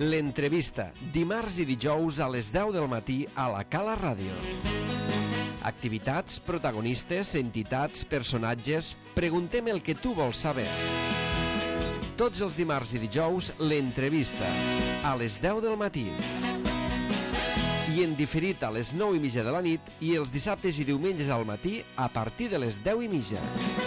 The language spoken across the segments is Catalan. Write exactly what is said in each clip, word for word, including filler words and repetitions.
L'entrevista, dimarts i dijous a les deu del matí a la Cala Ràdio. Activitats, protagonistes, entitats, personatges... Preguntem el que tu vols saber. Tots els dimarts i dijous, l'entrevista, a les deu del matí. I en diferit a les nou i mitja de la nit i els dissabtes i diumenges al matí a partir de les deu i mitja.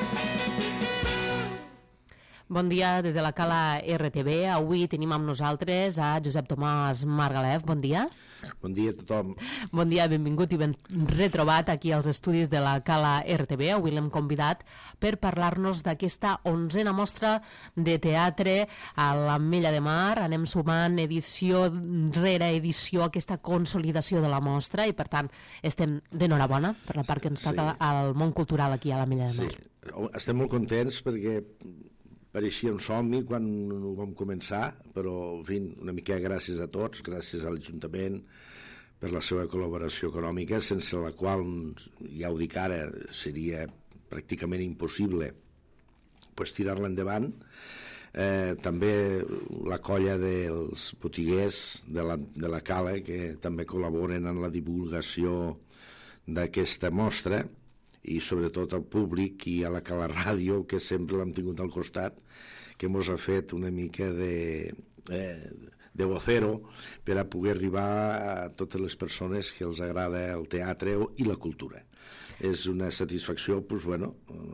Bon dia des de la Cala R T V. Avui tenim amb nosaltres a Josep Tomàs Margalef. Bon dia. Bon dia a tothom. Bon dia, benvingut i ben retrobat aquí als estudis de la Cala R T V. Avui l'hem convidat per parlar-nos d'aquesta onzena mostra de teatre a l'Ametlla de Mar. Anem sumant edició rere edició aquesta consolidació de la mostra i, per tant, estem d'enhorabona per la part que ens toca sí. al món cultural aquí a l'Ametlla de Mar. Sí, estem molt contents perquè pareixia un somni quan ho vam començar, però, en fi, una mica gràcies a tots, gràcies a l'Ajuntament per la seva col·laboració econòmica, sense la qual, ja ho dic ara, seria pràcticament impossible pues, tirar-la endavant. Eh, també la colla dels botiguers de la, de la Cala, que també col·laboren en la divulgació d'aquesta mostra, i sobretot al públic i a la Cala Ràdio, que sempre l'hem tingut al costat, que mos ha fet una mica de, eh, de vocero per a poder arribar a totes les persones que els agrada el teatre i la cultura. És una satisfacció, doncs, bueno,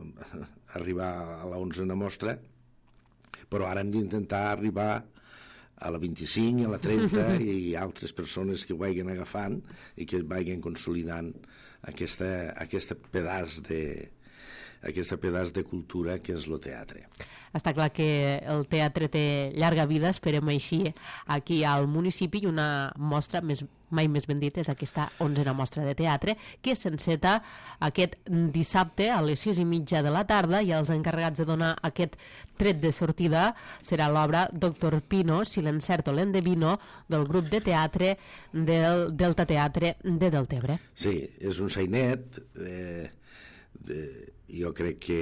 arribar a la onzena mostra, però ara hem d'intentar arribar a la vint-i-cinc, a la trenta i altres persones que ho vagin agafant i que vagin consolidant aquesta, aquesta pedaç de aquesta pedaç de cultura que és el teatre. Està clar que el teatre té llarga vida, esperem així aquí al municipi, i una mostra més, mai més ben dit és aquesta onzena mostra de teatre que s'enceta aquest dissabte a les sis i mitja de la tarda, i els encarregats de donar aquest tret de sortida serà l'obra Doctor Pino, si l'encerto l'endevino, del grup de teatre del Delta Teatre de Deltebre. Sí, és un sainet, eh, de, jo crec que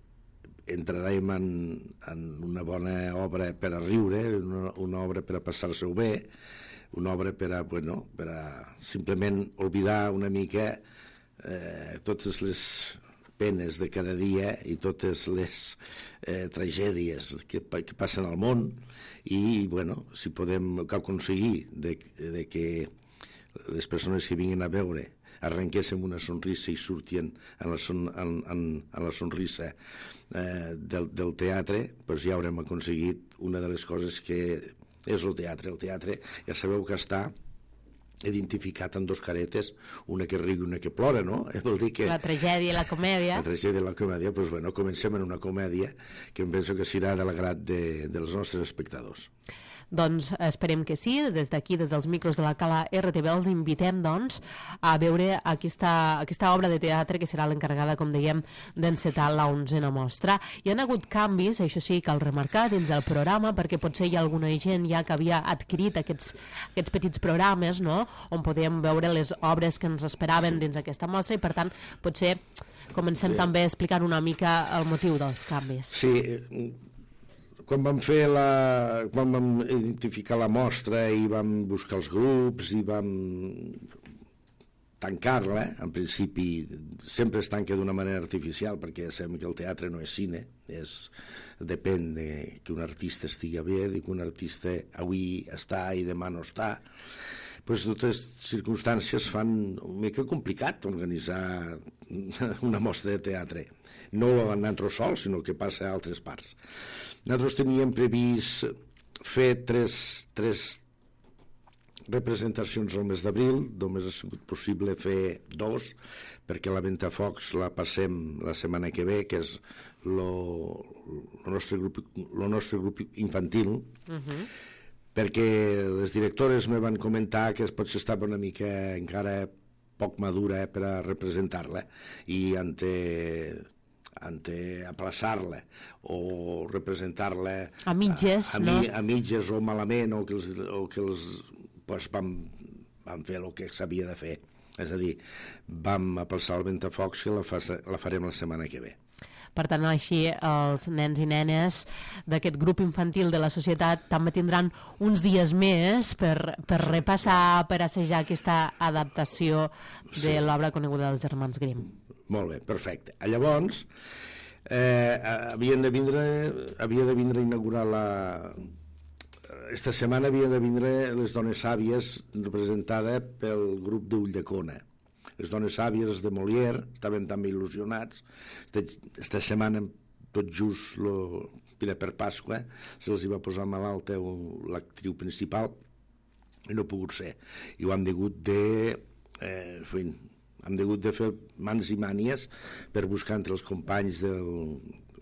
entrarem en, en una bona obra per a riure, una, una obra per a passar-se-ho bé, una obra per a, bueno, per a simplement oblidar una mica eh, totes les penes de cada dia i totes les eh, tragèdies que, que passen al món, i bueno, si podem aconseguir de, de que les persones que vinguin a veure arrenquéssim una sonrisa i sortien en la, son, en, en, en la sonrisa eh, del, del teatre, doncs ja haurem aconseguit una de les coses que és el teatre. El teatre ja sabeu que està identificat en dos caretes, una que riu i una que plora, no? Vol dir que la tragèdia i la comèdia. La tragèdia i la comèdia, doncs bueno, comencem en una comèdia que em penso que serà de l'agrat de, dels nostres espectadors. Doncs esperem que sí. Des d'aquí, des dels micros de la Cala R T V, els invitem doncs a veure aquesta, aquesta obra de teatre que serà l'encarregada, com dèiem, d'encetar la onzena mostra. Hi ha hagut canvis, això sí, cal remarcar, dins del programa, perquè potser hi ha alguna gent ja que havia adquirit aquests, aquests petits programes, no?, on podíem veure les obres que ens esperaven dins aquesta mostra, i per tant potser comencem sí. també explicant una mica el motiu dels canvis. Sí, quan vam fer la... quan vam identificar la mostra i vam buscar els grups i vam tancar-la, en principi sempre es tanca d'una manera artificial, perquè ja sabem que el teatre no és cine, és, depèn de que un artista estigui bé, de que un artista avui està i demà no està. Pues totes les circumstàncies fan una mica complicat organitzar una mostra de teatre. No nosaltres sols, sinó que passa a altres parts. Nosaltres teníem previst fer tres, tres representacions al mes d'abril, només ha sigut possible fer dos, perquè la Ventafocs la passem la setmana que ve, que és el nostre, grup, lo nostre grup infantil, uh-huh. perquè les directores me van comentar que potser estava una mica encara poc madura per a representar-la, i ante... ante aplaçar-la o representar-la a mitges, a, a, no? a mitges o malament, o que els, o que els pues, vam, vam fer el que s'havia de fer. És a dir, vam aplaçar el Ventafocs, que la, fa, la farem la setmana que ve. Per tant, així els nens i nenes d'aquest grup infantil de la societat també tindran uns dies més per, per repassar, per assajar aquesta adaptació de sí. l'obra coneguda dels germans Grimm. Molt bé, perfecte. Llavors, eh, havien de vindre, havia de vindre a inaugurar la... Esta setmana havia de vindre les dones sàvies representada pel grup d'Ulldecona. Les dones sàvies de Molière estaven també il·lusionats. Esta setmana, tot just lo, per Pasqua, se'ls va posar malalta l'actriu principal i no ha pogut ser. I ho hem hagut de... Eh, fin, hem hagut de fer mans i mànies per buscar entre els companys del,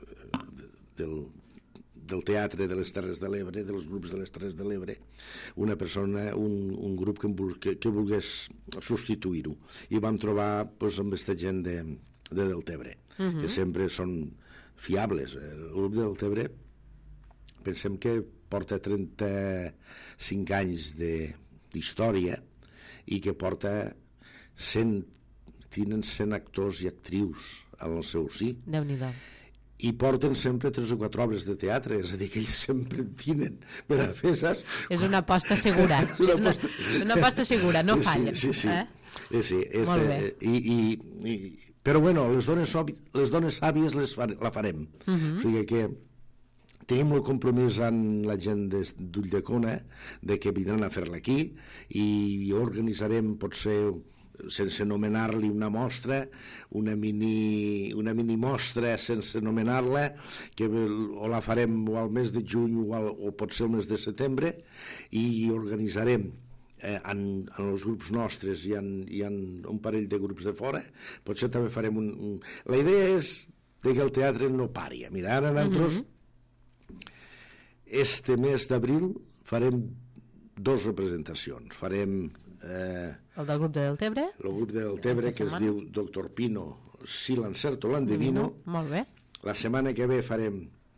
del, del teatre de les Terres de l'Ebre, dels grups de les Terres de l'Ebre, una persona, un, un grup que, que, que volgués substituir-ho. I vam trobar doncs, amb aquesta gent de, de Deltebre, uh-huh. que sempre són fiables. El grup de Deltebre pensem que porta trenta-cinc anys d'història i que porta cent tenen cent actors i actrius al seu sí. Déu-n'hi-do. I porten sempre tres o quatre obres de teatre, és a dir, que ells sempre tenen per a fer, saps? És una aposta segura. és una, aposta... una aposta segura, no falla. Sí, sí, sí. Eh? sí este... Molt bé. I, i, i... Però bueno, les dones, les dones sàvies les fa... la farem. Uh-huh. O sigui que tenim el compromís amb la gent d'Ulldecona de que vindran a fer-la aquí i organitzarem, potser, sense anomenar-li una mostra, una mini, una mini mostra sense anomenar-la, que o la farem o al mes de juny o, al, o potser al mes de setembre, i organitzarem eh, en, en els grups nostres i en, i en un parell de grups de fora, potser també farem un... un... La idea és que el teatre no pari. Mira, ara nosaltres, mm-hmm. este mes d'abril farem dos representacions. Farem... Eh, el del grup de Deltebre? El grup de Deltebre, que es diu Doctor Pino, si l'encerto l'endevino. Molt bé. La setmana que ve farem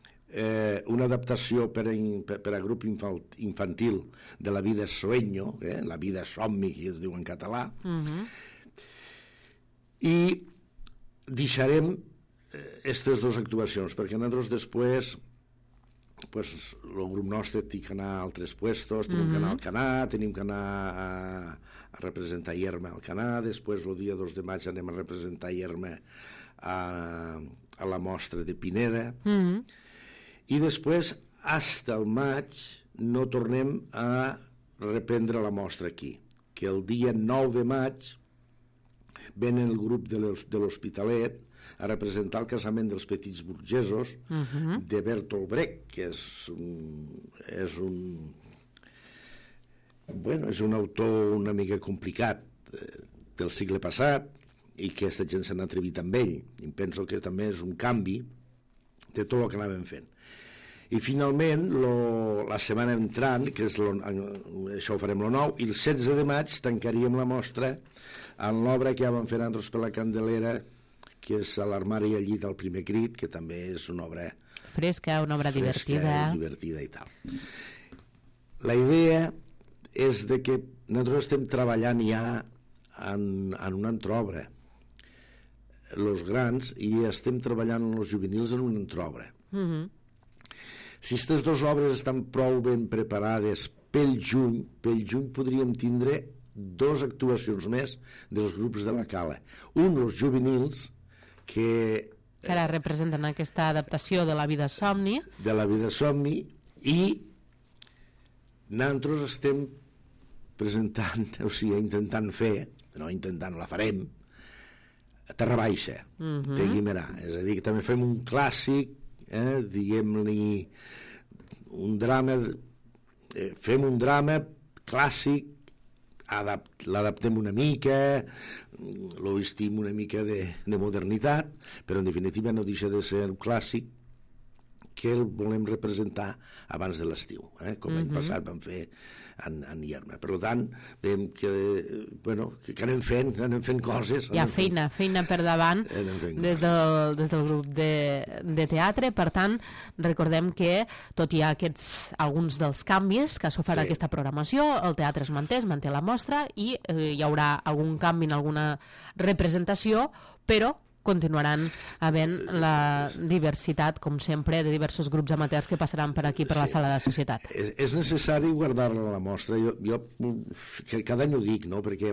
eh, una adaptació per a, per, per a grup infantil de La vida sueño, eh, La vida somni, que es diu en català. Uh-huh. I deixarem aquestes dues actuacions, perquè nosaltres després... pues el grup nostre té que anar a altres puestos, tenim mm-hmm. que anar al Canà, tenim que anar a, a representar Ierma al Canà, després el dia dos de maig anem a representar Ierma a, a la mostra de Pineda, mm-hmm. i després, fins al maig, no tornem a reprendre la mostra aquí, que el dia nou de maig venen el grup de l'Hospitalet a representar el casament dels petits burgesos uh-huh. de Bertolt Brecht, que és un, és un bueno, és un autor una mica complicat eh, del segle passat, i que aquesta gent s'ha atrevit amb ell, i penso que també és un canvi de tot el que anàvem fent. I finalment lo, la setmana entrant, que és lo, això ho farem el nou, i el setze de maig tancaríem la mostra en l'obra que ja vam fer nosaltres per la Candelera, que és a l'armari i al llit al primer crit, que també és una obra fresca, una obra fresca divertida. I divertida i tal. La idea és de que nosaltres estem treballant ja en, en una altra obra, els grans, i estem treballant en els juvenils en una altra obra. Mm-hmm. Si aquestes dues obres estan prou ben preparades pel juny, pel juny podríem tindre dues actuacions més dels grups de la Cala. Un, els juvenils, que... que ara representen aquesta adaptació de La vida somni. De La vida somni, i nosaltres estem presentant, o sigui, intentant fer, no intentant, la farem, a Terra Baixa, uh-huh. de Guimerà. És a dir, que també fem un clàssic, eh, diguem-li, un drama, eh, fem un drama clàssic, adapt, l'adaptem una mica, lo vestim una mica de, de modernitat, però en definitiva no deixa de ser un clàssic que el volem representar abans de l'estiu, eh? com l'any mm-hmm. passat vam fer en, en Ierma. Per tant, veiem que, bueno, que, que anem fent, anem fent coses. Hi ha feina, fent... feina per davant des del, des del grup de, de teatre. Per tant, recordem que, tot i aquests, alguns dels canvis que ha sofert sí. aquesta programació, el teatre es manté, es manté la mostra, i eh, hi haurà algun canvi en alguna representació, però continuaran havent la diversitat, com sempre, de diversos grups amateurs que passaran per aquí, per la Sí. sala de societat. És, és necessari guardar-la a la mostra. Jo, jo que cada any ho dic, no?, perquè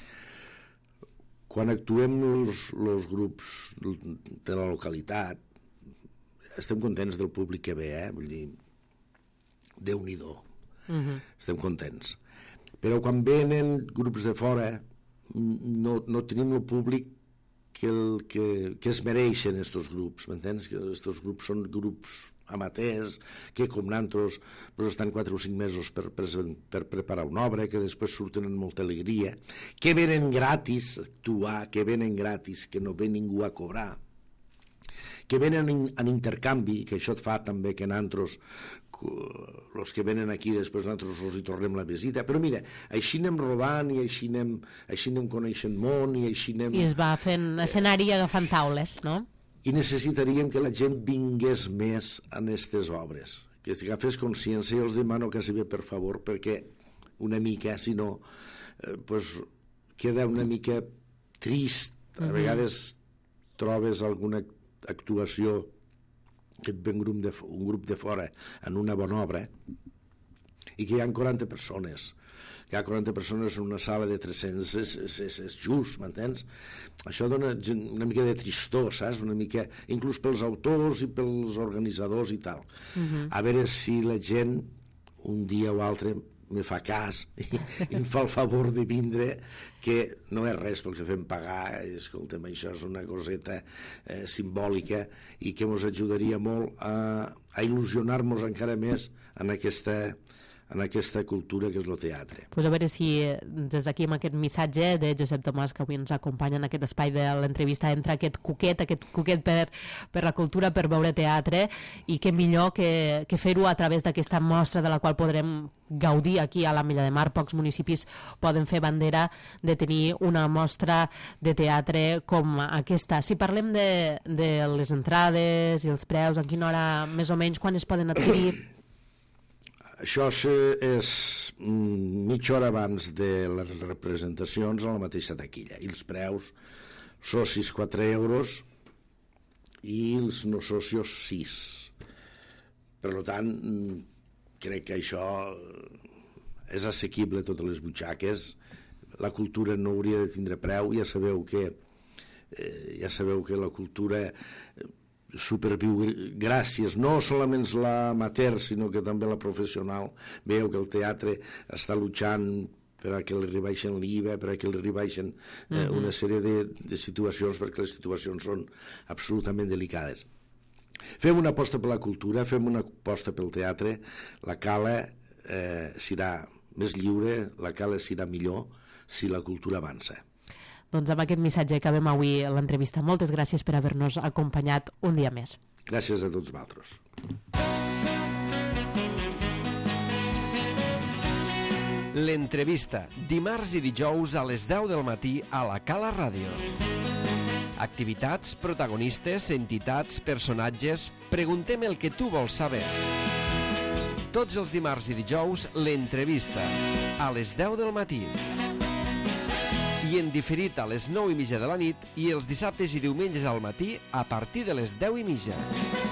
quan actuem els grups de la localitat estem contents del públic que ve, eh? Vull dir, Déu-n'hi-do. Uh-huh. Estem contents. Però quan venen grups de fora no, no tenim el públic que, el, que, que es mereixen estos grups, m'entens? Que estos grups són grups amateurs, que com nosaltres pues, estan quatre o cinc mesos per, per, per preparar una obra, que després surten amb molta alegria, que venen gratis a actuar, que venen gratis, que no ve ningú a cobrar, que venen en, en intercanvi, que això et fa també que nosaltres, els que venen aquí, després nosaltres els hi tornem la visita, però mira, així anem rodant i així anem, així anem coneixent món i així anem... I es va fent escenari i agafant taules, no? I necessitaríem que la gent vingués més en aquestes obres, que agafés consciència. Jo els demano quasi bé, per favor, perquè una mica, si no, eh, pues, queda una mica trist. A vegades trobes alguna actuació que et ve un grup, de, un grup de fora en una bona obra i que hi ha quaranta persones, que hi ha quaranta persones en una sala de tres-cents, és, és, és, és just, m'entens? Això dona una mica de tristor, saps? Una mica, inclús pels autors i pels organitzadors i tal. Uh-huh. A veure si la gent un dia o altre me fa cas i, i em fa el favor de vindre, que no és res pel que fem pagar, escolta'm, això és una coseta eh, simbòlica i que ens ajudaria molt a, a il·lusionar-nos encara més en aquesta, en aquesta cultura que és el teatre. Pues a veure si des d'aquí amb aquest missatge de Josep Tomàs, que avui ens acompanya en aquest espai de l'entrevista, entra aquest cuquet, aquest cuquet per, per la cultura, per veure teatre, i què millor que, que fer-ho a través d'aquesta mostra de la qual podrem gaudir aquí a l'Ametlla de Mar. Pocs municipis poden fer bandera de tenir una mostra de teatre com aquesta. Si parlem de, de les entrades i els preus, en quina hora més o menys, quan es poden adquirir? Això és mitja hora abans de les representacions a la mateixa taquilla. I els preus, socis quatre euros i els no socios sis. Per tant, crec que això és assequible a totes les butxaques. La cultura no hauria de tindre preu. Ja sabeu que, eh, ja sabeu que la cultura superviu gràcies, no solament l'amateur, sinó que també la professional. Veu que el teatre està luchant per a que li rebaixen l'I V A, per a que li rebaixen eh, uh-huh. una sèrie de, de situacions, perquè les situacions són absolutament delicades. Fem una aposta per la cultura, fem una aposta pel teatre, la cala eh, serà més lliure, la cala serà millor si la cultura avança. Doncs amb aquest missatge acabem avui l'entrevista. Moltes gràcies per haver-nos acompanyat un dia més. Gràcies a tots vosaltres. L'entrevista, dimarts i dijous a les deu del matí a la Cala Ràdio. Activitats, protagonistes, entitats, personatges... Preguntem el que tu vols saber. Tots els dimarts i dijous, l'entrevista, a les deu del matí. I en diferit a les nou i mitja de la nit i els dissabtes i diumenges al matí a partir de les deu i mitja.